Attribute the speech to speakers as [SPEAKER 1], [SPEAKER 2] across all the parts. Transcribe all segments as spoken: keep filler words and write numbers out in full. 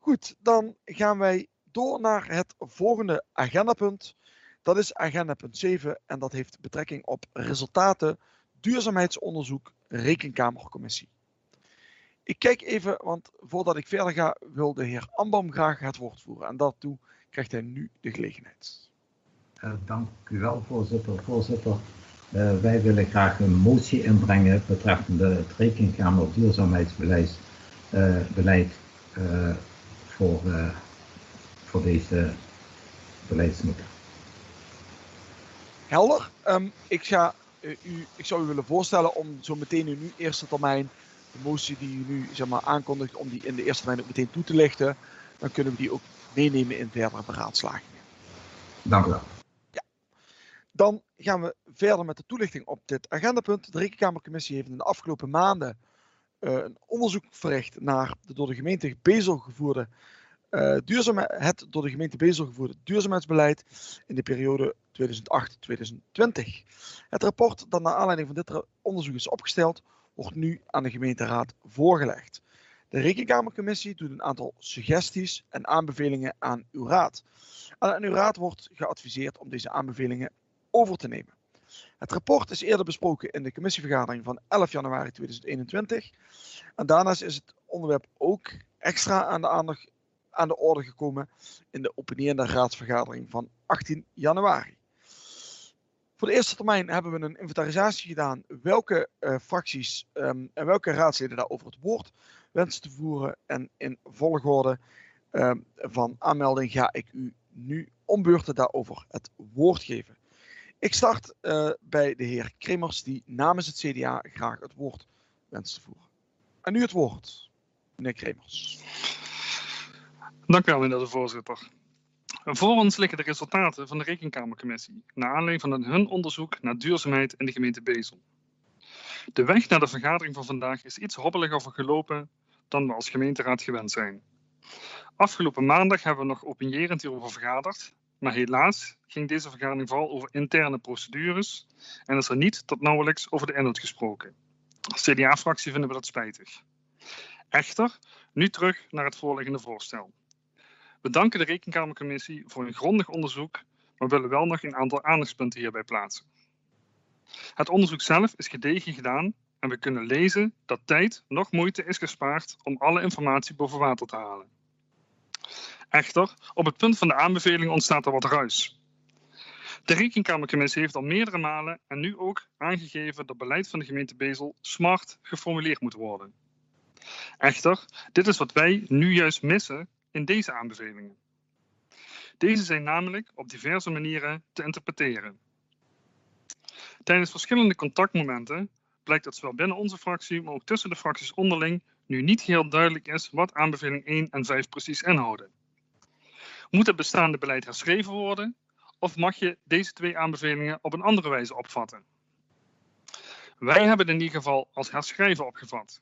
[SPEAKER 1] Goed, dan gaan wij door naar het volgende agendapunt. Dat is agendapunt zeven en dat heeft betrekking op resultaten duurzaamheidsonderzoek Rekenkamercommissie. Ik kijk even, want voordat ik verder ga, wil de heer Ambam graag het woord voeren. En daartoe krijgt hij nu de gelegenheid.
[SPEAKER 2] Uh, dank u wel, voorzitter. Voorzitter, uh, wij willen graag een motie inbrengen betreffende het Rekenkamer duurzaamheidsbeleid uh, beleid, uh, voor, uh, voor deze beleidsnood.
[SPEAKER 1] Helder. Um, ik, ga, uh, u, ik zou u willen voorstellen om zo meteen in uw eerste termijn de motie die u nu zeg maar, aankondigt, om die in de eerste termijn ook meteen toe te lichten. Dan kunnen we die ook meenemen in verdere beraadslagingen.
[SPEAKER 2] Dank u wel.
[SPEAKER 1] Ja. Dan gaan we verder met de toelichting op dit agendapunt. De Rekenkamercommissie heeft in de afgelopen maanden uh, een onderzoek verricht naar de door de gemeente Bezel gevoerde uh, duurzame, het door de gemeente Bezel gevoerde duurzaamheidsbeleid in de periode tweeduizend acht tot tweeduizend twintig. Het rapport dat naar aanleiding van dit onderzoek is opgesteld, wordt nu aan de gemeenteraad voorgelegd. De Rekenkamercommissie doet een aantal suggesties en aanbevelingen aan uw raad. En aan uw raad wordt geadviseerd om deze aanbevelingen over te nemen. Het rapport is eerder besproken in de commissievergadering van elf januari tweeduizend eenentwintig. En daarnaast is het onderwerp ook extra aan de, aandacht, aan de orde gekomen in de opinierende raadsvergadering van achttien januari. Voor de eerste termijn hebben we een inventarisatie gedaan welke uh, fracties um, en welke raadsleden daarover het woord wensen te voeren. En in volgorde uh, van aanmelding ga ik u nu om beurten daarover het woord geven. Ik start uh, bij de heer Kremers die namens het C D A graag het woord wenst te voeren. En nu het woord, meneer Kremers.
[SPEAKER 3] Dank u wel, meneer de voorzitter. Voor ons liggen de resultaten van de Rekenkamercommissie naar aanleiding van hun onderzoek naar duurzaamheid in de gemeente Bezel. De weg naar de vergadering van vandaag is iets hobbeliger gelopen dan we als gemeenteraad gewend zijn. Afgelopen maandag hebben we nog opinierend hierover vergaderd, maar helaas ging deze vergadering vooral over interne procedures en is er niet tot nauwelijks over de inhoud gesproken. Als C D A-fractie vinden we dat spijtig. Echter, nu terug naar het voorliggende voorstel. We danken de Rekenkamercommissie voor een grondig onderzoek, maar willen wel nog een aantal aandachtspunten hierbij plaatsen. Het onderzoek zelf is gedegen gedaan en we kunnen lezen dat tijd nog moeite is gespaard om alle informatie boven water te halen. Echter, op het punt van de aanbeveling ontstaat er wat ruis. De Rekenkamercommissie heeft al meerdere malen en nu ook aangegeven dat beleid van de gemeente Bezel smart geformuleerd moet worden. Echter, dit is wat wij nu juist missen in deze aanbevelingen. Deze zijn namelijk op diverse manieren te interpreteren. Tijdens verschillende contactmomenten blijkt dat zowel binnen onze fractie, maar ook tussen de fracties onderling nu niet heel duidelijk is wat aanbeveling één en vijf precies inhouden. Moet het bestaande beleid herschreven worden of mag je deze twee aanbevelingen op een andere wijze opvatten? Wij hebben het in ieder geval als herschrijven opgevat.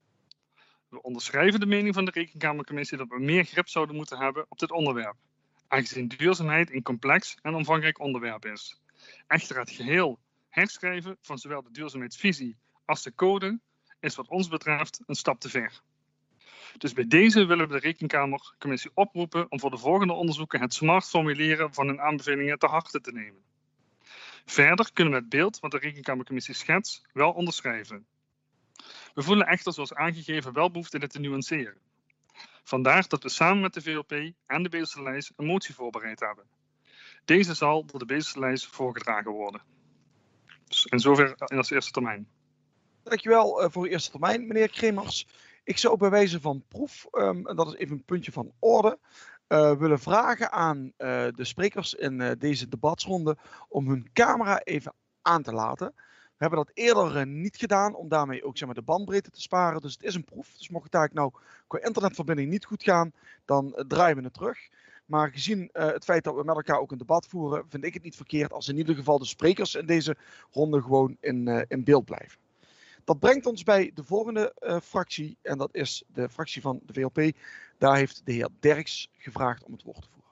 [SPEAKER 3] We onderschrijven de mening van de Rekenkamercommissie dat we meer grip zouden moeten hebben op dit onderwerp, aangezien duurzaamheid een complex en omvangrijk onderwerp is. Echter het geheel herschrijven van zowel de duurzaamheidsvisie als de code is wat ons betreft een stap te ver. Dus bij deze willen we de Rekenkamercommissie oproepen om voor de volgende onderzoeken het smart formuleren van hun aanbevelingen te harte te nemen. Verder kunnen we het beeld wat de Rekenkamercommissie schetst wel onderschrijven. We voelen echter zoals aangegeven wel behoefte dit te nuanceren. Vandaar dat we samen met de V L P en de Bezellijst een motie voorbereid hebben. Deze zal door de Bezellijst voorgedragen worden. Dus en zover in als eerste termijn.
[SPEAKER 1] Dankjewel uh, voor uw eerste termijn, meneer Kremers. Ik zou bij wijze van proef, um, en dat is even een puntje van orde, uh, willen vragen aan uh, de sprekers in uh, deze debatsronde om hun camera even aan te laten. We hebben dat eerder uh, niet gedaan om daarmee ook zeg maar, de bandbreedte te sparen. Dus het is een proef. Dus mocht het daar nou qua internetverbinding niet goed gaan, dan uh, draaien we het terug. Maar gezien uh, het feit dat we met elkaar ook een debat voeren, vind ik het niet verkeerd als in ieder geval de sprekers in deze ronde gewoon in, uh, in beeld blijven. Dat brengt ons bij de volgende uh, fractie en dat is de fractie van de V L P. Daar heeft de heer Derks gevraagd om het woord te voeren.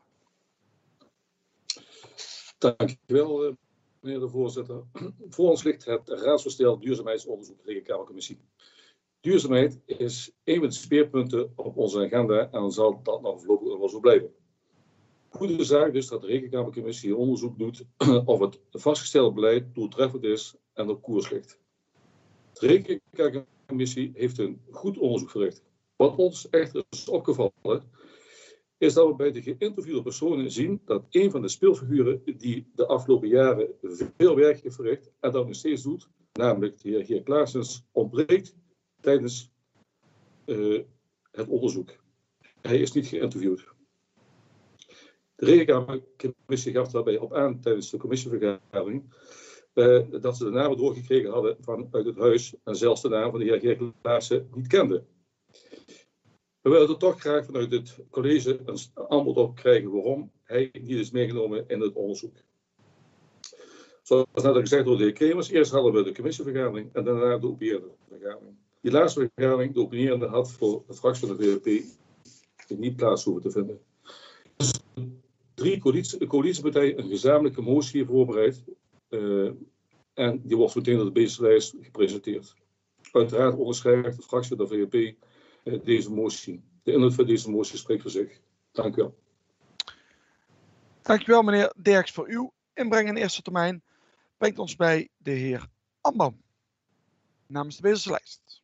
[SPEAKER 4] Dankjewel, meneer de voorzitter. Voor ons ligt het raadsvoorstel duurzaamheidsonderzoek Rekenkamercommissie. Duurzaamheid is een van de speerpunten op onze agenda en zal dat nog voorlopig wel zo blijven. Goede zaak dus dat de Rekenkamercommissie onderzoek doet of het vastgestelde beleid doeltreffend is en op koers ligt. De Rekenkamercommissie heeft een goed onderzoek verricht. Wat ons echter is opgevallen, is dat we bij de geïnterviewde personen zien dat een van de speelfiguren die de afgelopen jaren veel werk heeft verricht en dat nog steeds doet, namelijk de heer Geert Klaassens, ontbreekt tijdens uh, het onderzoek. Hij is niet geïnterviewd. De Rekenkamercommissie gaf daarbij op aan tijdens de commissievergadering uh, dat ze de namen doorgekregen hadden vanuit het huis en zelfs de naam van de heer Geert Klaassen niet kenden. We willen er toch graag vanuit het college een antwoord op krijgen waarom hij niet is meegenomen in het onderzoek. Zoals net al gezegd door de heer Kremers, eerst hadden we de commissievergadering en daarna de opinierende vergadering. Die laatste vergadering, de opinierende, had voor de fractie van de V V P niet plaats hoeven te vinden. Dus drie coalitie, coalitiepartijen een gezamenlijke motie voorbereid uh, en die wordt meteen op de beestlijst gepresenteerd. Uiteraard onderschrijft de fractie van de V V P uh, deze motie. De inhoud van deze motie spreekt voor zich. Dank u wel.
[SPEAKER 1] Dank u wel, meneer Derks, voor uw inbreng in eerste termijn. Brengt ons bij de heer Ambaum namens de Bezerslijst.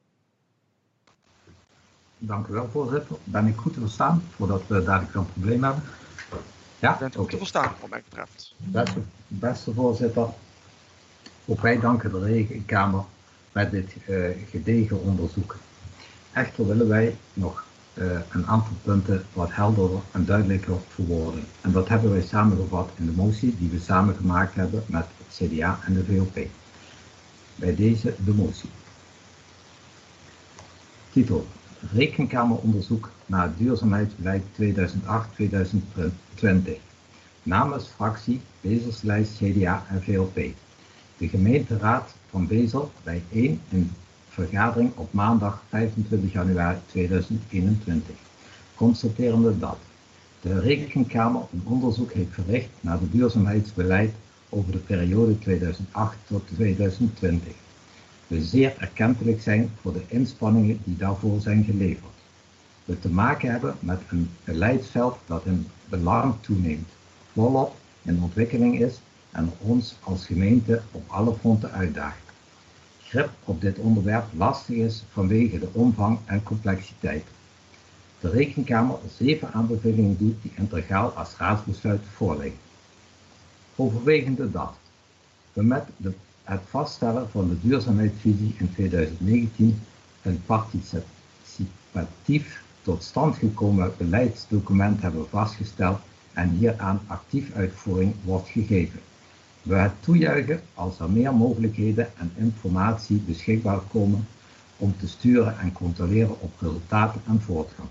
[SPEAKER 2] Dank u wel, voorzitter. Ben ik goed te verstaan, voordat we dadelijk een probleem hebben? Ja,
[SPEAKER 1] u bent goed okay. te verstaan, wat mij betreft.
[SPEAKER 2] Beste, beste voorzitter, ook wij danken de Rekenkamer met dit uh, gedegen onderzoek. Echter willen wij nog uh, een aantal punten wat helderder en duidelijker verwoorden. En dat hebben wij samengevat in de motie die we samen gemaakt hebben met het C D A en de V O P. Bij deze de motie. Titel: Rekenkameronderzoek naar duurzaamheidsbeleid tweeduizend acht tot tweeduizend twintig. Namens fractie Bezerslijst C D A en V O P. De gemeenteraad van Bezel bijeen in vergadering op maandag vijfentwintig januari tweeduizend eenentwintig. Constaterende dat de Rekenkamer een onderzoek heeft verricht naar het duurzaamheidsbeleid over de periode tweeduizend acht tot tweeduizend twintig. We zeer erkentelijk zijn voor de inspanningen die daarvoor zijn geleverd. We te maken hebben met een beleidsveld dat in belang toeneemt, volop in ontwikkeling is en ons als gemeente op alle fronten uitdaagt. Grip op dit onderwerp lastig is vanwege de omvang en complexiteit. De Rekenkamer zeven aanbevelingen doet die integraal als raadsbesluit voorliggen. Overwegende dat we met de, het vaststellen van de duurzaamheidsvisie in tweeduizend negentien een participatief tot stand gekomen beleidsdocument hebben vastgesteld en hieraan actief uitvoering wordt gegeven. We het toejuichen als er meer mogelijkheden en informatie beschikbaar komen om te sturen en controleren op resultaten en voortgang.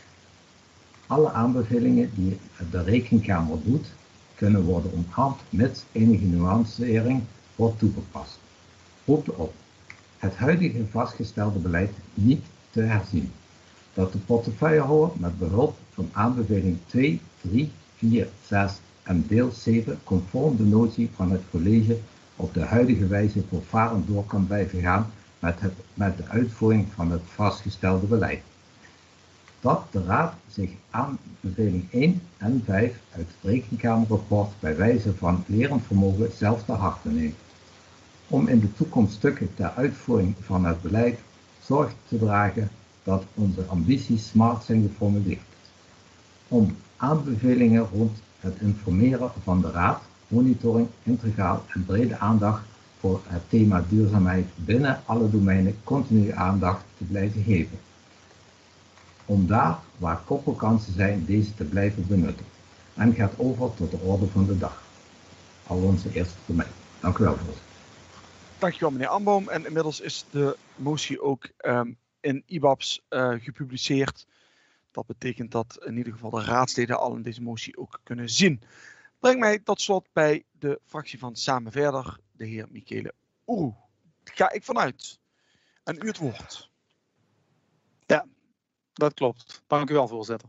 [SPEAKER 2] Alle aanbevelingen die de Rekenkamer doet, kunnen worden omarmd mits enige nuancering wordt toegepast. Roept op het huidige vastgestelde beleid niet te herzien. Dat de portefeuillehouder met behulp van aanbeveling twee, drie, vier, zes en deel zeven conform de notie van het college op de huidige wijze voortvarend door kan blijven gaan met, het, met de uitvoering van het vastgestelde beleid. Dat de Raad zich aanbeveling één en vijf uit het Rekenkamerrapport bij wijze van lerend vermogen zelf te harte neemt. Om in de toekomst stukken ter uitvoering van het beleid zorg te dragen dat onze ambities smart zijn geformuleerd. Om aanbevelingen rond het informeren van de Raad, monitoring, integraal en brede aandacht voor het thema duurzaamheid binnen alle domeinen continu aandacht te blijven geven. Om daar waar koppelkansen zijn deze te blijven benutten. En gaat over tot de orde van de dag. Al onze eerste termijn. Dank u wel, voorzitter.
[SPEAKER 1] Dank u wel, meneer Ambaum. En inmiddels is de motie ook um, in I B A B S uh, gepubliceerd. Dat betekent dat in ieder geval de raadsleden al in deze motie ook kunnen zien. Breng mij tot slot bij de fractie van Samen Verder, de heer Michele Oeroe. Ga ik vanuit. En u het woord.
[SPEAKER 5] Ja, dat klopt. Dank u wel, voorzitter.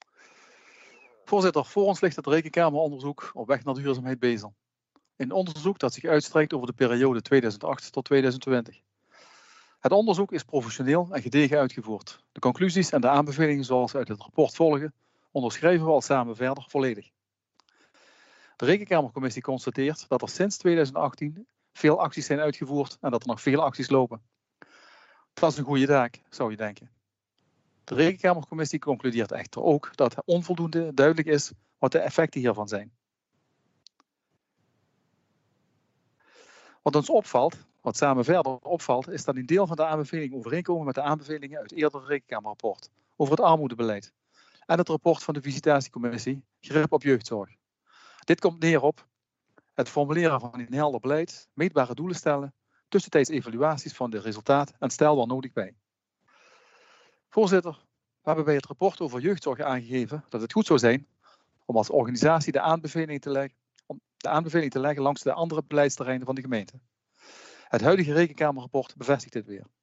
[SPEAKER 5] Voorzitter, voor ons ligt het Rekenkameronderzoek op weg naar duurzaamheid Bezel. Een onderzoek dat zich uitstrekt over de periode tweeduizend acht tot tweeduizend twintig. Het onderzoek is professioneel en gedegen uitgevoerd. De conclusies en de aanbevelingen zoals uit het rapport volgen, onderschrijven we als samen verder volledig. De Rekenkamercommissie constateert dat er sinds tweeduizend achttien veel acties zijn uitgevoerd en dat er nog veel acties lopen. Dat is een goede zaak, zou je denken. De Rekenkamercommissie concludeert echter ook dat het onvoldoende duidelijk is wat de effecten hiervan zijn. Wat ons opvalt, wat samen verder opvalt, is dat een deel van de aanbevelingen overeenkomen met de aanbevelingen uit het eerdere Rekenkamerrapport over het armoedebeleid en het rapport van de Visitatiecommissie Grip op jeugdzorg. Dit komt neer op het formuleren van een helder beleid, meetbare doelen stellen, tussentijds evaluaties van de resultaten en stel waar nodig bij. Voorzitter, we hebben bij het rapport over jeugdzorg aangegeven dat het goed zou zijn om als organisatie de aanbevelingen te leggen, om de aanbevelingen te leggen langs de andere beleidsterreinen van de gemeente. Het huidige Rekenkamerrapport bevestigt dit weer.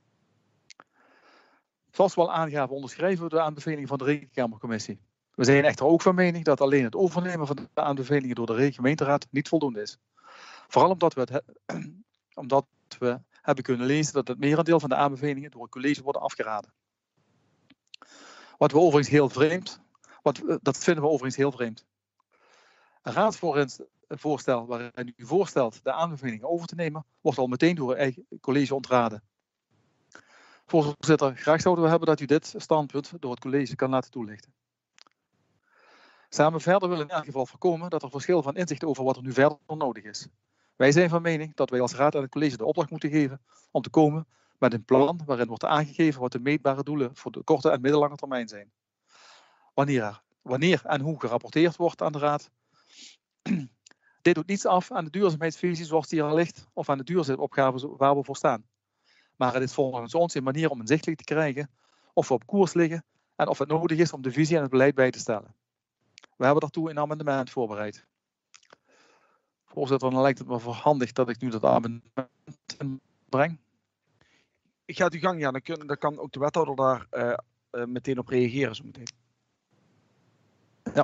[SPEAKER 5] Zoals we al aangaven, onderschrijven we de aanbevelingen van de Rekenkamercommissie. We zijn echter ook van mening dat alleen het overnemen van de aanbevelingen door de gemeenteraad niet voldoende is. Vooral omdat we, het omdat we hebben kunnen lezen dat het merendeel van de aanbevelingen door het college worden afgeraden. Wat we overigens heel vreemd, wat, dat vinden we overigens heel vreemd. Een raadsvoorstel waarin u voorstelt de aanbevelingen over te nemen, wordt al meteen door het eigen college ontraden. Voorzitter, graag zouden we hebben dat u dit standpunt door het college kan laten toelichten. Samen verder willen we in elk geval voorkomen dat er verschil van inzicht over wat er nu verder nodig is. Wij zijn van mening dat wij als raad aan het college de opdracht moeten geven om te komen met een plan waarin wordt aangegeven wat de meetbare doelen voor de korte en middellange termijn zijn. Wanneer, er, wanneer en hoe gerapporteerd wordt aan de raad. Dit doet niets af aan de duurzaamheidsvisie zoals die er ligt of aan de duurzaamheidsopgaven waar we voor staan. Maar het is volgens ons een manier om inzichtelijk te krijgen of we op koers liggen en of het nodig is om de visie en het beleid bij te stellen. We hebben daartoe een amendement voorbereid. Voorzitter, dan lijkt het me verhandig dat ik nu dat amendement breng.
[SPEAKER 1] Ik ga het uw gang, ja. Dan, kun, dan kan ook de wethouder daar uh, uh, meteen op reageren zo meteen.
[SPEAKER 5] Ja.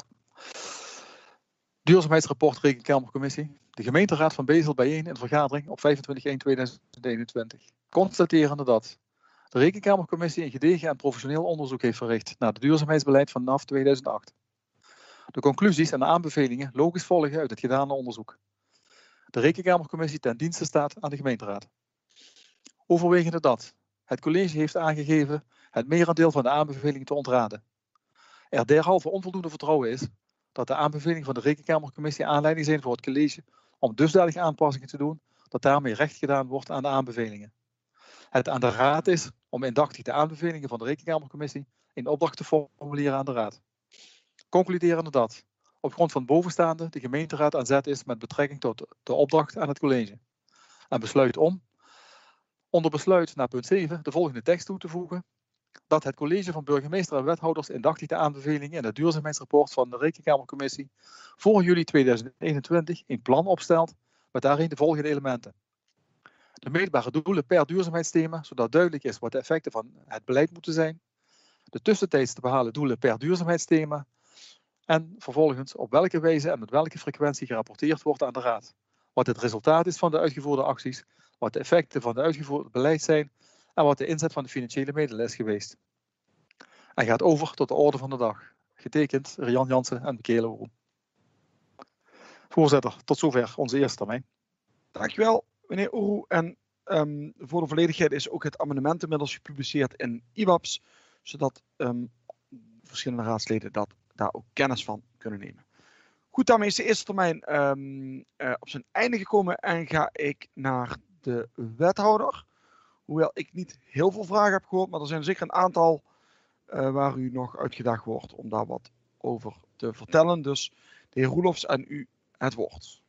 [SPEAKER 5] Duurzaamheidsrapport Rekenkamercommissie. De gemeenteraad van Bezel bijeen in vergadering op vijfentwintig één tweeduizend eenentwintig. Constaterende dat de Rekenkamercommissie een gedegen en professioneel onderzoek heeft verricht naar het duurzaamheidsbeleid vanaf tweeduizend acht. De conclusies en de aanbevelingen logisch volgen uit het gedane onderzoek. De Rekenkamercommissie ten dienste staat aan de gemeenteraad. Overwegende dat het college heeft aangegeven het merendeel van de aanbevelingen te ontraden. Er derhalve onvoldoende vertrouwen is dat de aanbevelingen van de Rekenkamercommissie aanleiding zijn voor het college om dusdanige aanpassingen te doen dat daarmee recht gedaan wordt aan de aanbevelingen. Het aan de raad is om indachtig de aanbevelingen van de Rekenkamercommissie in opdracht te formuleren aan de raad. Concluderende dat op grond van het bovenstaande de gemeenteraad aan zet is met betrekking tot de opdracht aan het college. En besluit om onder besluit naar punt zeven de volgende tekst toe te voegen. Dat het college van burgemeester en wethouders indachtig de aanbevelingen in het duurzaamheidsrapport van de Rekenkamercommissie voor juli tweeduizend eenentwintig een plan opstelt met daarin de volgende elementen. De meetbare doelen per duurzaamheidsthema, zodat duidelijk is wat de effecten van het beleid moeten zijn. De tussentijds te behalen doelen per duurzaamheidsthema. En vervolgens op welke wijze en met welke frequentie gerapporteerd wordt aan de raad. Wat het resultaat is van de uitgevoerde acties, wat de effecten van de uitgevoerde beleid zijn en wat de inzet van de financiële middelen is geweest. En gaat over tot de orde van de dag. Getekend Rian Jansen en Michele Woel. Voorzitter, tot zover onze eerste termijn.
[SPEAKER 1] Dankjewel, meneer Oeroe. En um, voor de volledigheid is ook het amendement inmiddels gepubliceerd in I W A P S, zodat um, verschillende raadsleden dat daar ook kennis van kunnen nemen. Goed, daarmee is de eerste termijn um, uh, op zijn einde gekomen en ga ik naar de wethouder. Hoewel ik niet heel veel vragen heb gehoord, maar er zijn zeker een aantal uh, waar u nog uitgedaagd wordt om daar wat over te vertellen. Dus de heer Roelofs, aan u het woord.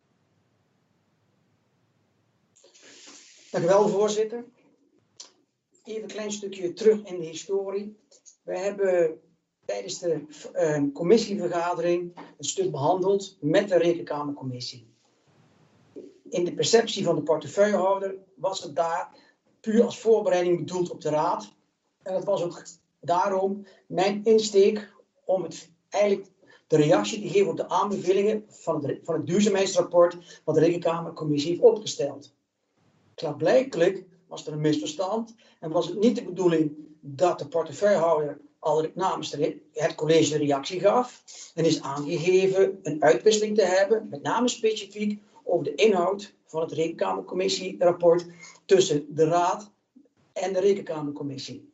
[SPEAKER 6] Dank u wel, voorzitter. Even een klein stukje terug in de historie. We hebben tijdens de uh, commissievergadering een stuk behandeld met de Rekenkamercommissie. In de perceptie van de portefeuillehouder was het daar puur als voorbereiding bedoeld op de raad. En dat was ook daarom mijn insteek om het eigenlijk de reactie te geven op de aanbevelingen van het, van het duurzaamheidsrapport wat de Rekenkamercommissie heeft opgesteld. Klaarblijkelijk was er een misverstand en was het niet de bedoeling dat de portefeuillehouder al namens de, het college de reactie gaf en is aangegeven een uitwisseling te hebben, met name specifiek over de inhoud van het Rekenkamercommissierapport tussen de Raad en de Rekenkamercommissie.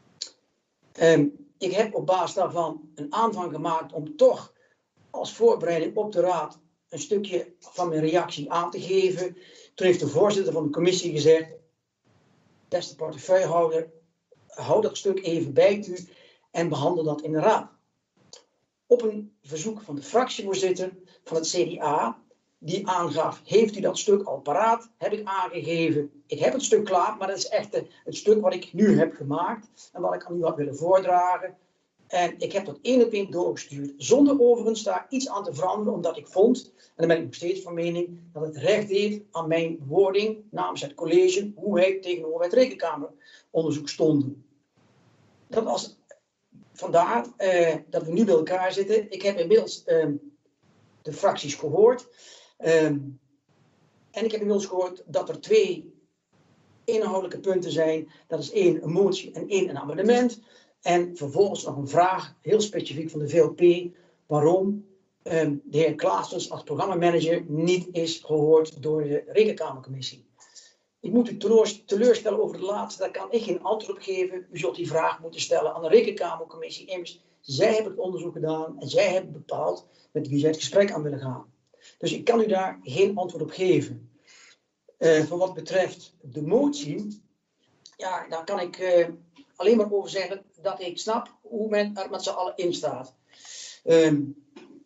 [SPEAKER 6] Um, ik heb op basis daarvan een aanvang gemaakt om toch als voorbereiding op de Raad een stukje van mijn reactie aan te geven. Toen heeft de voorzitter van de commissie gezegd, beste portefeuillehouder, hou dat stuk even bij u en behandel dat in de Raad. Op een verzoek van de fractievoorzitter van het C D A, die aangaf, heeft u dat stuk al paraat? Heb ik aangegeven, ik heb het stuk klaar, maar dat is echt het stuk wat ik nu heb gemaakt en wat ik aan u had willen voordragen. En ik heb dat één op één doorgestuurd, zonder overigens daar iets aan te veranderen, omdat ik vond, en daar ben ik nog steeds van mening, dat het recht heeft aan mijn wording namens het college, hoe wij tegenover het Rekenkameronderzoek stonden. Dat was vandaar uh, dat we nu bij elkaar zitten. Ik heb inmiddels uh, de fracties gehoord. Uh, en ik heb inmiddels gehoord dat er twee inhoudelijke punten zijn. Dat is één, een motie en één, een amendement. En vervolgens nog een vraag, heel specifiek van de V L P, waarom um, de heer Claessens als programmamanager niet is gehoord door de Rekenkamercommissie. Ik moet u teleurstellen over de laatste, daar kan ik geen antwoord op geven. U zult die vraag moeten stellen aan de Rekenkamercommissie. Immers, zij hebben het onderzoek gedaan en zij hebben bepaald met wie zij het gesprek aan willen gaan. Dus ik kan u daar geen antwoord op geven. Uh, voor wat betreft de motie, ja, daar kan ik uh, alleen maar over zeggen dat ik snap hoe men er met z'n allen in staat. Um,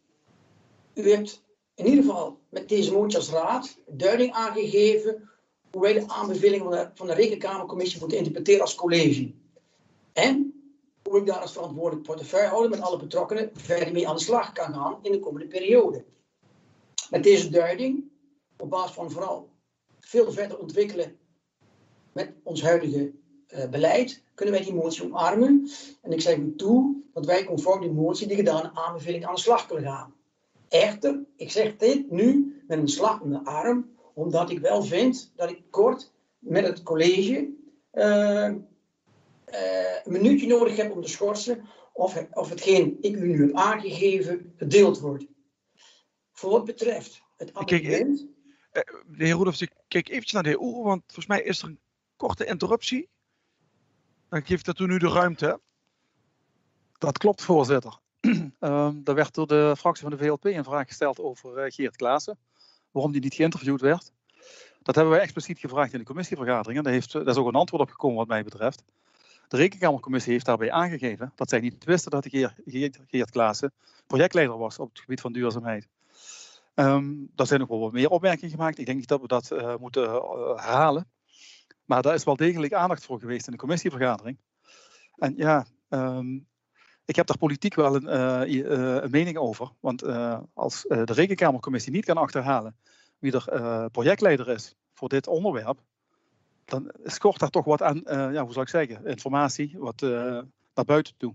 [SPEAKER 6] u hebt in ieder geval met deze motie als raad duiding aangegeven hoe wij de aanbevelingen van de, van de Rekenkamercommissie moeten interpreteren als college. En hoe ik daar als verantwoordelijk portefeuillehouder met alle betrokkenen verder mee aan de slag kan gaan in de komende periode. Met deze duiding, op basis van vooral veel verder ontwikkelen met ons huidige uh, beleid, kunnen wij die motie omarmen. En ik zeg u toe dat wij conform die motie die gedane aanbeveling aan de slag kunnen gaan. Echter, ik zeg dit nu met een slag om de arm, omdat ik wel vind dat ik kort met het college uh, uh, een minuutje nodig heb om te schorsen of, of hetgeen ik u nu heb aangegeven gedeeld wordt. Voor wat betreft het amendement.
[SPEAKER 1] Kijk, uh, de heer Roelofs, ik kijk eventjes naar de heer Oer, want volgens mij is er een korte interruptie. Dan geeft dat u nu de ruimte.
[SPEAKER 5] Dat klopt, voorzitter. um, er werd door de fractie van de V L P een vraag gesteld over uh, Geert Klaassen. Waarom die niet geïnterviewd werd. Dat hebben wij expliciet gevraagd in de commissievergadering. En daar, heeft, daar is ook een antwoord op gekomen wat mij betreft. De Rekenkamercommissie heeft daarbij aangegeven dat zij niet wisten dat de Geert, Geert, Geert Klaassen projectleider was op het gebied van duurzaamheid. Um, daar zijn nog wel wat meer opmerkingen gemaakt. Ik denk niet dat we dat uh, moeten uh, herhalen. Maar daar is wel degelijk aandacht voor geweest in de commissievergadering. En ja, um, ik heb daar politiek wel een, uh, uh, een mening over. Want uh, als uh, de Rekenkamercommissie niet kan achterhalen wie er uh, projectleider is voor dit onderwerp, dan schort daar toch wat aan, uh, ja, hoe zal ik zeggen, informatie wat, uh, naar buiten toe.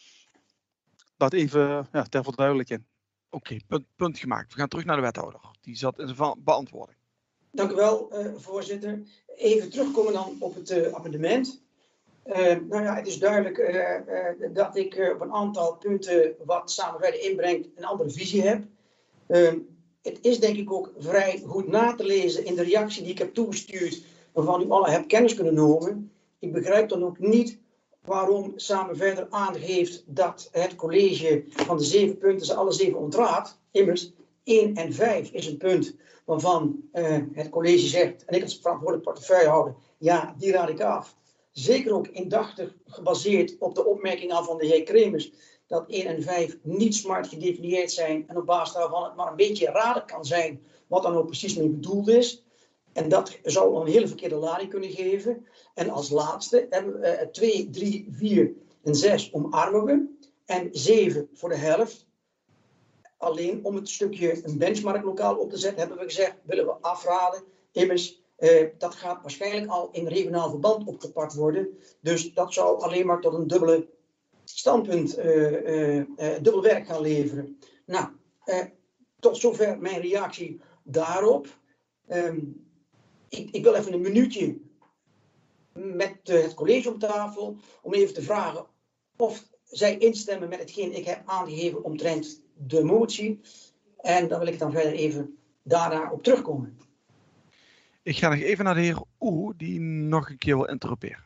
[SPEAKER 5] Dat even ja, ter verduidelijking.
[SPEAKER 1] Oké, okay, punt, punt gemaakt. We gaan terug naar de wethouder. Die zat in zijn beantwoording.
[SPEAKER 6] Dank u wel, uh, voorzitter. Even terugkomen dan op het uh, amendement. Uh, nou ja, het is duidelijk uh, uh, dat ik uh, op een aantal punten wat samen verder inbrengt een andere visie heb. Uh, het is denk ik ook vrij goed na te lezen in de reactie die ik heb toegestuurd, waarvan u alle hebt kennis kunnen nemen. Ik begrijp dan ook niet waarom samen verder aangeeft dat het college van de zeven punten ze alle zeven ontraadt. Immers, één en vijf is een punt waarvan uh, het college zegt, en ik als verantwoordelijk portefeuillehouder, ja, die raad ik af. Zeker ook indachtig gebaseerd op de opmerking van de heer Kremers, dat één en vijf niet smart gedefinieerd zijn en op basis daarvan het maar een beetje raden kan zijn wat dan ook precies mee bedoeld is. En dat zou een hele verkeerde lading kunnen geven. En als laatste hebben we uh, twee, drie, vier en zes omarmen we. En zeven voor de helft. Alleen om het stukje een benchmark lokaal op te zetten, hebben we gezegd, willen we afraden. Immers, uh, dat gaat waarschijnlijk al in regionaal verband opgepakt worden. Dus dat zou alleen maar tot een dubbele standpunt, uh, uh, uh, dubbel werk gaan leveren. Nou, uh, tot zover mijn reactie daarop. Um, ik, ik wil even een minuutje met uh, het college op tafel om even te vragen of zij instemmen met hetgeen ik heb aangegeven omtrent de motie. En dan wil ik dan verder even daarna op terugkomen.
[SPEAKER 1] Ik ga nog even naar de heer Oeh, die nog een keer wil interroperen.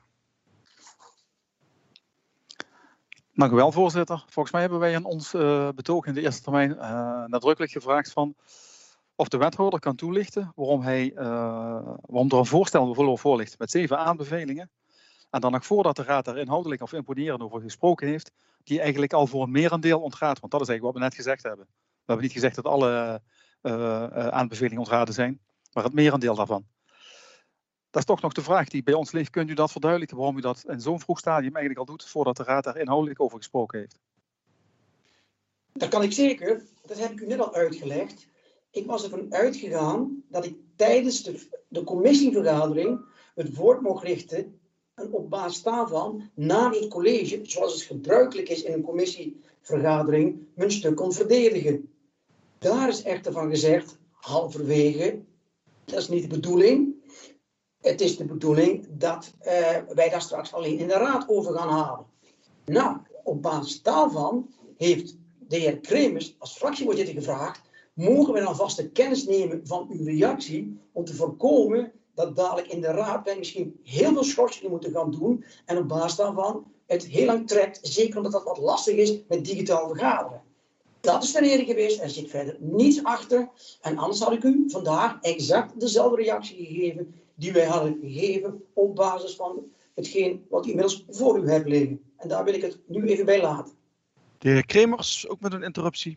[SPEAKER 5] Dank u wel, voorzitter. Volgens mij hebben wij in ons uh, betoog in de eerste termijn uh, nadrukkelijk gevraagd van of de wethouder kan toelichten waarom, hij, uh, waarom er een voorstel bijvoorbeeld voor ligt met zeven aanbevelingen. En dan nog voordat de raad daar inhoudelijk of imponerend over gesproken heeft, die eigenlijk al voor een merendeel ontgaat. Want dat is eigenlijk wat we net gezegd hebben. We hebben niet gezegd dat alle uh, uh, aanbevelingen ontgaden zijn, maar het merendeel daarvan. Dat is toch nog de vraag die bij ons ligt. Kunt u dat verduidelijken waarom u dat in zo'n vroeg stadium eigenlijk al doet, voordat de raad daar inhoudelijk over gesproken heeft?
[SPEAKER 6] Dat kan ik zeker. Dat heb ik u net al uitgelegd. Ik was ervan uitgegaan dat ik tijdens de, de commissievergadering het woord mocht richten en op basis daarvan namens het college, zoals het gebruikelijk is in een commissievergadering, mijn stuk kon verdedigen. Daar is echter van gezegd, halverwege, dat is niet de bedoeling. Het is de bedoeling dat uh, wij daar straks alleen in de raad over gaan halen. Nou, op basis daarvan heeft de heer Kremers als fractievoorzitter gevraagd, mogen we dan vast de kennis nemen van uw reactie om te voorkomen dat dadelijk in de raad wij misschien heel veel schorsingen moeten gaan doen en op basis daarvan het heel lang trekt, zeker omdat dat wat lastig is met digitaal vergaderen. Dat is de reden geweest, er zit verder niets achter en anders had ik u vandaag exact dezelfde reactie gegeven die wij hadden gegeven op basis van hetgeen wat u inmiddels voor u hebt liggen. En daar wil ik het nu even bij laten.
[SPEAKER 1] De heer Kremers, ook met een interruptie.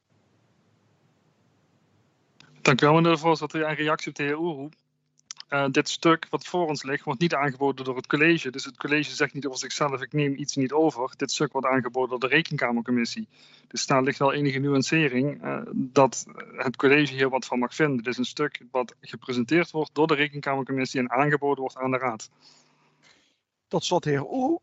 [SPEAKER 3] Dank u wel, meneer de voorzitter. En reactie op de heer Oehoe. Uh, dit stuk wat voor ons ligt, wordt niet aangeboden door het college. Dus het college zegt niet over zichzelf, ik neem iets niet over. Dit stuk wordt aangeboden door de Rekenkamercommissie. Dus daar ligt wel enige nuancering uh, dat het college hier wat van mag vinden. Dit is een stuk wat gepresenteerd wordt door de Rekenkamercommissie en aangeboden wordt aan de raad.
[SPEAKER 1] Tot slot, de heer Oeh.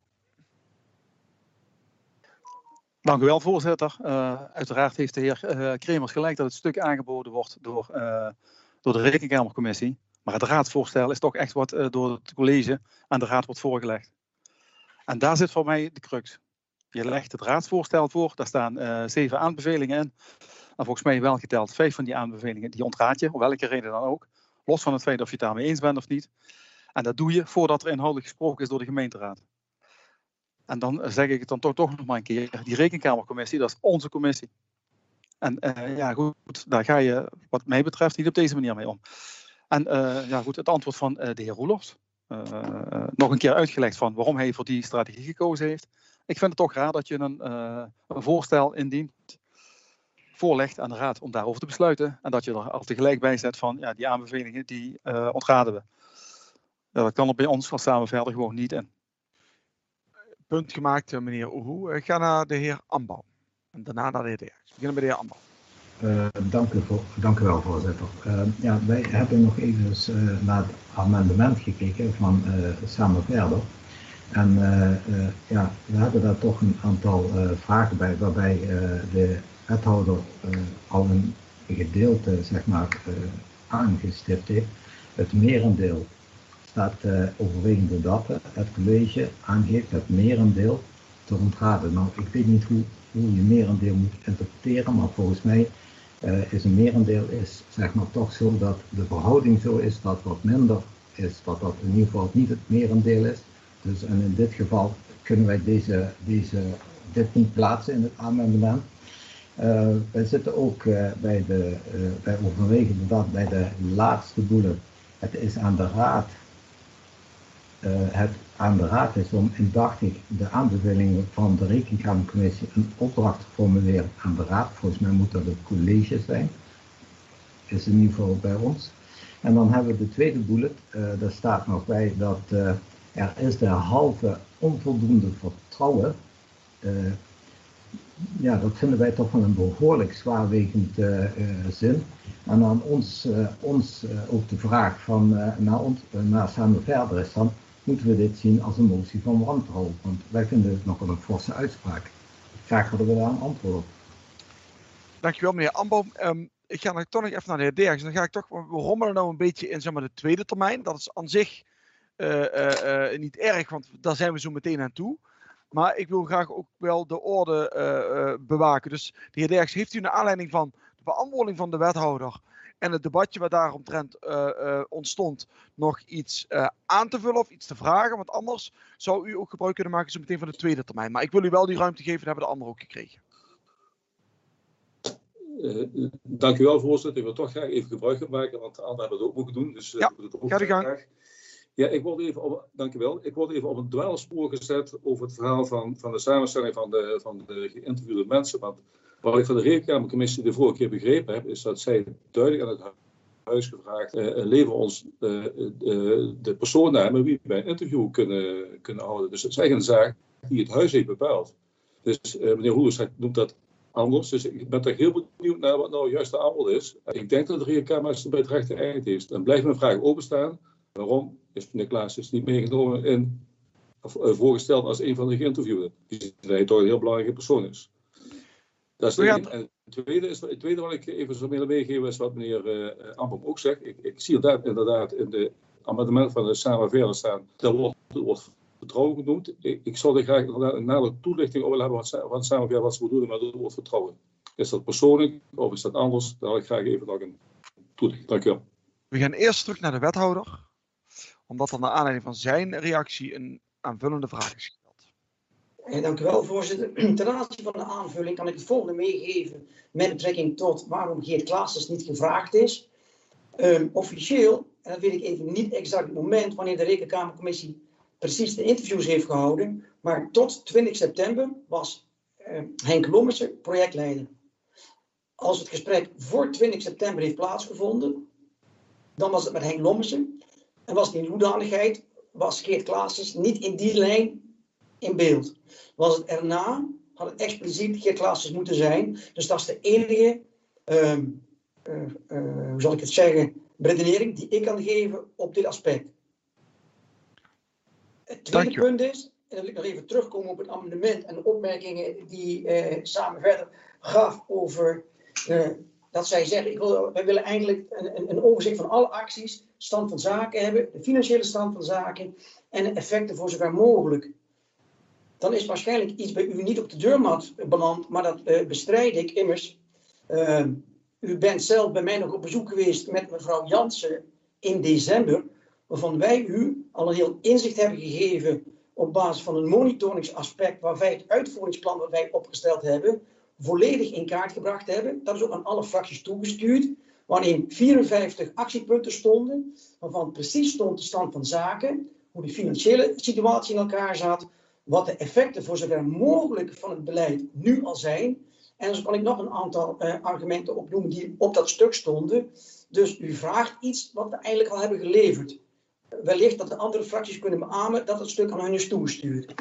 [SPEAKER 5] Dank u wel, voorzitter. Uh, uiteraard heeft de heer uh, Kremers gelijk dat het stuk aangeboden wordt door, uh, door de Rekenkamercommissie. Maar het raadsvoorstel is toch echt wat uh, door het college aan de raad wordt voorgelegd. En daar zit voor mij de crux. Je legt het raadsvoorstel voor, daar staan uh, zeven aanbevelingen in. En volgens mij wel geteld vijf van die aanbevelingen, die ontraad je, om welke reden dan ook. Los van het feit of je het daarmee eens bent of niet. En dat doe je voordat er inhoudelijk gesproken is door de gemeenteraad. En dan zeg ik het dan toch, toch nog maar een keer. Die Rekenkamercommissie, dat is onze commissie. En uh, ja goed, daar ga je wat mij betreft niet op deze manier mee om. En uh, ja goed, het antwoord van uh, de heer Roelofs. Uh, uh, nog een keer uitgelegd van waarom hij voor die strategie gekozen heeft. Ik vind het toch raar dat je een, uh, een voorstel indient, voorlegt aan de raad om daarover te besluiten. En dat je er al tegelijk bij zet van ja, die aanbevelingen die uh, ontraden we. Ja, dat kan er bij ons als samen verder gewoon niet in.
[SPEAKER 1] Punt gemaakt, meneer Oehoe. Ik ga naar de heer Ambal. En daarna naar de heer Derks. We beginnen bij de heer Ambal.
[SPEAKER 2] Uh, dank, u voor, dank u wel, voorzitter. Uh, ja, wij hebben nog even uh, naar het amendement gekeken van uh, Samen Verder. En uh, uh, ja, we hebben daar toch een aantal uh, vragen bij, waarbij uh, de wethouder uh, al een gedeelte zeg maar, uh, aangestipt heeft. Het merendeel staat uh, overwegende dat het college aangeeft het merendeel te ontraden. Nou, ik weet niet hoe, hoe je merendeel moet interpreteren, maar volgens mij uh, is een merendeel is, zeg maar, toch zo dat de verhouding zo is dat wat minder is, dat dat in ieder geval niet het merendeel is. Dus en in dit geval kunnen wij deze, deze, dit niet plaatsen in het amendement. Uh, wij zitten ook uh, bij de, uh, wij overwegen inderdaad bij de laatste bullet. Het is aan de raad, uh, het aan de raad is om indachtig de aanbevelingen van de Rekenkamercommissie een opdracht te formuleren aan de raad. Volgens mij moet dat het college zijn, is in ieder geval bij ons. En dan hebben we de tweede bullet, uh, daar staat nog bij dat uh, er is derhalve onvoldoende vertrouwen. Uh, ja, dat vinden wij toch wel een behoorlijk zwaarwegend uh, uh, zin. En dan ons, uh, ons uh, ook de vraag van uh, naar, ons, uh, naar Samen Verder is dan, moeten we dit zien als een motie van wantrouwen? Want wij vinden het nog wel een forse uitspraak. Graag hadden we daar een antwoord op.
[SPEAKER 1] Dankjewel meneer Amboom. Um, ik ga nog, toch nog even naar de heer Derks. Dan ga ik toch, we rommelen nou een beetje in zeg maar, de tweede termijn. Dat is aan zich uh, uh, uh, niet erg, want daar zijn we zo meteen aan toe. Maar ik wil graag ook wel de orde uh, uh, bewaken. Dus de heer Derks, heeft u naar aanleiding van de beantwoording van de wethouder en het debatje wat daaromtrent uh, uh, ontstond, nog iets uh, aan te vullen of iets te vragen? Want anders zou u ook gebruik kunnen maken zo meteen van de tweede termijn. Maar ik wil u wel die ruimte geven, dat hebben de anderen ook gekregen.
[SPEAKER 4] Uh, dank u wel, voorzitter. Ik wil toch graag even gebruik maken, want de anderen hebben het ook mogen doen. Dus uh,
[SPEAKER 1] ja,
[SPEAKER 4] ik wil het ook
[SPEAKER 1] ga de gang.
[SPEAKER 4] graag. Ja, ik word even op, dank u wel. Ik word even op een dwaalspoor gezet over het verhaal van, van de samenstelling van de, van de geïnterviewde mensen. Want wat ik van de Rekenkamercommissie de vorige keer begrepen heb, is dat zij duidelijk aan het huis gevraagd, uh, lever ons uh, uh, de personen met wie we een interview kunnen, kunnen houden. Dus het is eigenlijk een zaak die het huis heeft bepaald. Dus uh, meneer Roelers noemt dat anders. Dus ik ben toch heel benieuwd naar wat nou juist de aanbod is. Ik denk dat de Rekenkamer bij het rechte eind heeft. En blijft mijn vraag openstaan. Waarom is meneer Klaas dus niet meegenomen in, of uh, voorgesteld als een van de geïnterviewden? Die hij toch een heel belangrijke persoon is. Dat is de
[SPEAKER 1] gaan...
[SPEAKER 4] En het tweede, is, het tweede wat ik even zou willen meegeven is wat meneer uh, Ambom ook zegt. Ik, ik zie inderdaad, inderdaad in de amendementen van de Samen Verder staan. Dat wordt, wordt vertrouwen genoemd. Ik, ik zou er graag een nadere toelichting over hebben wat, wat Samen Verder wat ze bedoelen met het woord vertrouwen. Is dat persoonlijk of is dat anders? Daar wil ik graag even nog een toelichting. Dank u wel.
[SPEAKER 1] We gaan eerst terug naar de wethouder, omdat er naar aanleiding van zijn reactie een aanvullende vraag is gesteld.
[SPEAKER 6] Eh, dank u wel, voorzitter. Ten aanzien van de aanvulling kan ik het volgende meegeven met betrekking tot waarom Geert Klaasens niet gevraagd is. Um, officieel, en dat weet ik even niet exact het moment wanneer de Rekenkamercommissie precies de interviews heeft gehouden, maar tot twintig september was uh, Henk Lommersen projectleider. Als het gesprek voor twintig september heeft plaatsgevonden, dan was het met Henk Lommersen. En was het in hoedanigheid, was Geert Klaasens niet in die lijn in beeld. Was het erna, had het expliciet Geert Klaasens moeten zijn. Dus dat is de enige, uh, uh, uh, hoe zal ik het zeggen, redenering die ik kan geven op dit aspect. Het tweede punt is, en dan wil ik nog even terugkomen op het amendement en de opmerkingen die uh, Samen Verder gaf over... Uh, dat zij zeggen, ik wil, wij willen eigenlijk een, een, een overzicht van alle acties, stand van zaken hebben, de financiële stand van zaken en de effecten voor zover mogelijk. Dan is waarschijnlijk iets bij u niet op de deurmat beland, maar dat uh, bestrijd ik immers. Uh, u bent zelf bij mij nog op bezoek geweest met mevrouw Jansen in december, waarvan wij u al een heel inzicht hebben gegeven op basis van een monitoringsaspect waar wij het uitvoeringsplan dat wij opgesteld hebben, volledig in kaart gebracht hebben. Dat is ook aan alle fracties toegestuurd. Waarin vierenvijftig actiepunten stonden. Waarvan precies stond de stand van zaken. Hoe de financiële situatie in elkaar zat. Wat de effecten voor zover mogelijk van het beleid nu al zijn. En zo kan ik nog een aantal uh, argumenten opnoemen die op dat stuk stonden. Dus u vraagt iets wat we eigenlijk al hebben geleverd. Wellicht dat de andere fracties kunnen beamen dat het stuk aan hun is toegestuurd.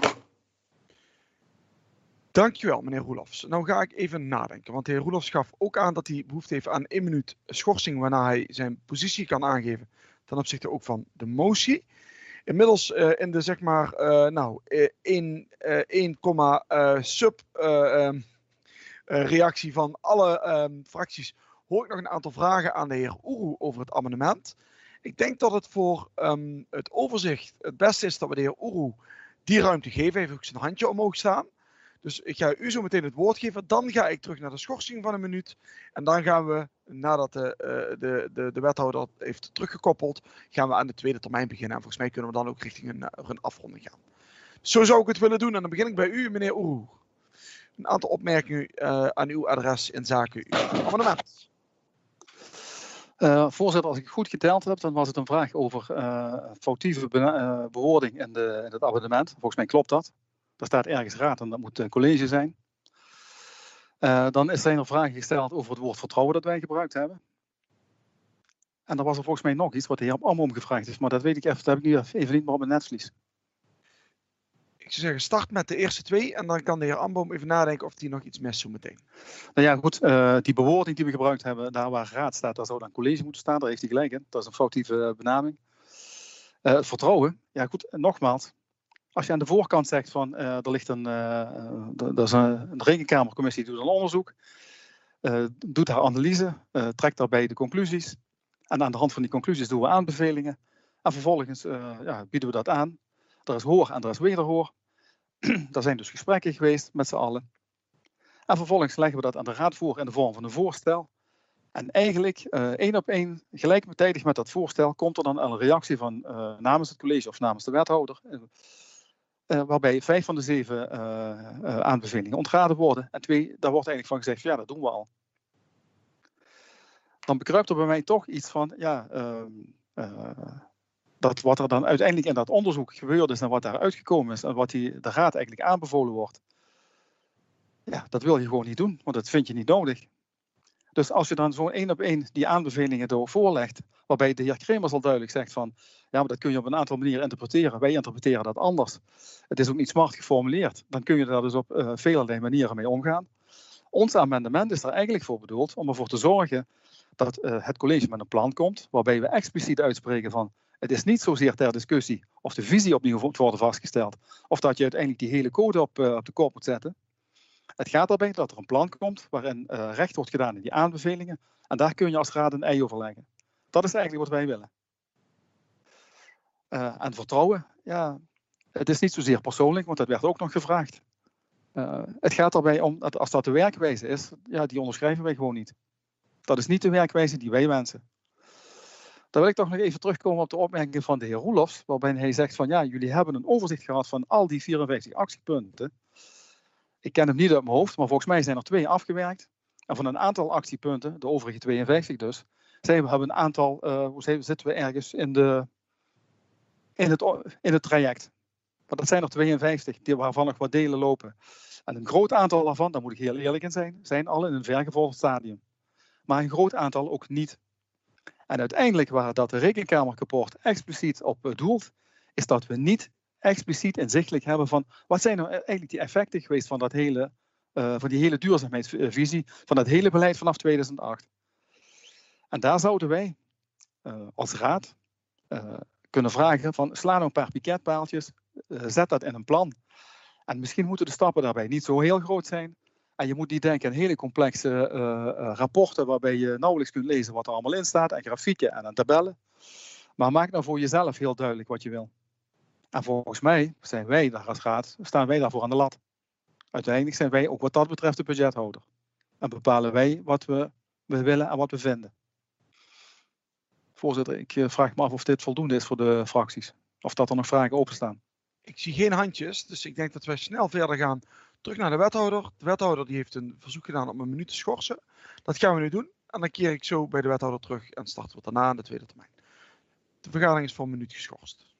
[SPEAKER 1] Dankjewel, meneer Roelofs. Nou ga ik even nadenken, want de heer Roelofs gaf ook aan dat hij behoefte heeft aan één minuut schorsing, waarna hij zijn positie kan aangeven ten opzichte ook van de motie. Inmiddels uh, in de zeg maar, uh, nou, één, één komma uh, sub uh, um, uh, reactie van alle um, fracties hoor ik nog een aantal vragen aan de heer Oeroe over het amendement. Ik denk dat het voor um, het overzicht het beste is dat we de heer Oeroe die ruimte geven. Hij heeft ook zijn handje omhoog staan. Dus ik ga u zo meteen het woord geven. Dan ga ik terug naar de schorsing van een minuut. En dan gaan we, nadat de, uh, de, de, de wethouder heeft teruggekoppeld, gaan we aan de tweede termijn beginnen. En volgens mij kunnen we dan ook richting een, een afronding gaan. Zo zou ik het willen doen. En dan begin ik bij u, meneer Oeroe. Een aantal opmerkingen uh, aan uw adres in zaken uw amendement.
[SPEAKER 5] Uh, voorzitter, als ik goed geteld heb, dan was het een vraag over uh, foutieve be uh, bewoording in, de, in het amendement. Volgens mij klopt dat. Er staat ergens raad en dat moet een college zijn. Uh, dan zijn er vragen gesteld over het woord vertrouwen dat wij gebruikt hebben. En dan was er volgens mij nog iets wat de heer Ambom gevraagd heeft, maar dat weet ik even, dat heb ik nu even niet meer op mijn netvlies.
[SPEAKER 1] Ik zou zeggen, start met de eerste twee en dan kan de heer Ambom even nadenken of hij nog iets mist zo meteen.
[SPEAKER 5] Nou ja, goed, uh, die bewoording die we gebruikt hebben, daar waar raad staat, daar zou dan college moeten staan, daar heeft hij gelijk in. Dat is een foutieve benaming. Uh, het vertrouwen, ja goed, nogmaals. Als je aan de voorkant zegt van uh, er ligt een, uh, er is een, een rekenkamercommissie die doet een onderzoek, uh, doet haar analyse, uh, trekt daarbij de conclusies. En aan de hand van die conclusies doen we aanbevelingen. En vervolgens uh, ja, bieden we dat aan. Er is hoor en er is wederhoor. Er zijn dus gesprekken geweest met z'n allen. En vervolgens leggen we dat aan de raad voor in de vorm van een voorstel. En eigenlijk uh, één op één, gelijktijdig met dat voorstel, komt er dan een reactie van uh, namens het college of namens de wethouder. Uh, waarbij vijf van de zeven uh, uh, aanbevelingen ontraden worden. En twee, daar wordt eigenlijk van gezegd, ja, dat doen we al. Dan bekruipt er bij mij toch iets van, ja, uh, uh, dat wat er dan uiteindelijk in dat onderzoek gebeurd is en wat daar uitgekomen is en wat die, de raad eigenlijk aanbevolen wordt. Ja, dat wil je gewoon niet doen, want dat vind je niet nodig. Dus als je dan zo'n één op één die aanbevelingen door voorlegt, waarbij de heer Kremers al duidelijk zegt van, ja, maar dat kun je op een aantal manieren interpreteren. Wij interpreteren dat anders. Het is ook niet smart geformuleerd. Dan kun je daar dus op uh, velerlei manieren mee omgaan. Ons amendement is er eigenlijk voor bedoeld om ervoor te zorgen dat uh, het college met een plan komt, waarbij we expliciet uitspreken van, het is niet zozeer ter discussie of de visie opnieuw moet worden vastgesteld, of dat je uiteindelijk die hele code op, uh, op de kop moet zetten. Het gaat erbij dat er een plan komt waarin uh, recht wordt gedaan in die aanbevelingen. En daar kun je als raad een ei over leggen. Dat is eigenlijk wat wij willen. Uh, en vertrouwen, ja, het is niet zozeer persoonlijk, want dat werd ook nog gevraagd. Uh, het gaat erbij om, dat als dat de werkwijze is, ja, die onderschrijven wij gewoon niet. Dat is niet de werkwijze die wij wensen. Dan wil ik toch nog even terugkomen op de opmerking van de heer Roelofs, waarbij hij zegt van, ja, jullie hebben een overzicht gehad van al die vierenvijftig actiepunten. Ik ken hem niet uit mijn hoofd, maar volgens mij zijn er twee afgewerkt. En van een aantal actiepunten, de overige tweeënvijftig dus, zijn we hebben een aantal, uh, hoe zitten we ergens in, de, in, het, in het traject. Maar dat zijn er tweeënvijftig, die, waarvan nog wat delen lopen. En een groot aantal daarvan, daar moet ik heel eerlijk in zijn, zijn al in een vergevorderd stadium. Maar een groot aantal ook niet. En uiteindelijk waar dat de Rekenkamerrapport expliciet op doelt, is dat we niet expliciet inzichtelijk hebben van wat zijn nou eigenlijk die effecten geweest van, dat hele, uh, van die hele duurzaamheidsvisie, van dat hele beleid vanaf tweeduizend acht. En daar zouden wij uh, als raad uh, kunnen vragen van sla nou een paar piketpaaltjes, uh, zet dat in een plan. En misschien moeten de stappen daarbij niet zo heel groot zijn. En je moet niet denken aan hele complexe uh, uh, rapporten waarbij je nauwelijks kunt lezen wat er allemaal in staat, en grafieken en aan tabellen. Maar maak nou voor jezelf heel duidelijk wat je wil. En volgens mij zijn wij daar als raad, staan wij daarvoor aan de lat. Uiteindelijk zijn wij ook wat dat betreft de budgethouder. En bepalen wij wat we, we willen en wat we vinden. Voorzitter, ik vraag me af of dit voldoende is voor de fracties. Of dat er nog vragen openstaan.
[SPEAKER 1] Ik zie geen handjes, dus ik denk dat wij snel verder gaan. Terug naar de wethouder. De wethouder die heeft een verzoek gedaan om een minuut te schorsen. Dat gaan we nu doen. En dan keer ik zo bij de wethouder terug en starten we daarna in de tweede termijn. De vergadering is voor een minuut geschorst.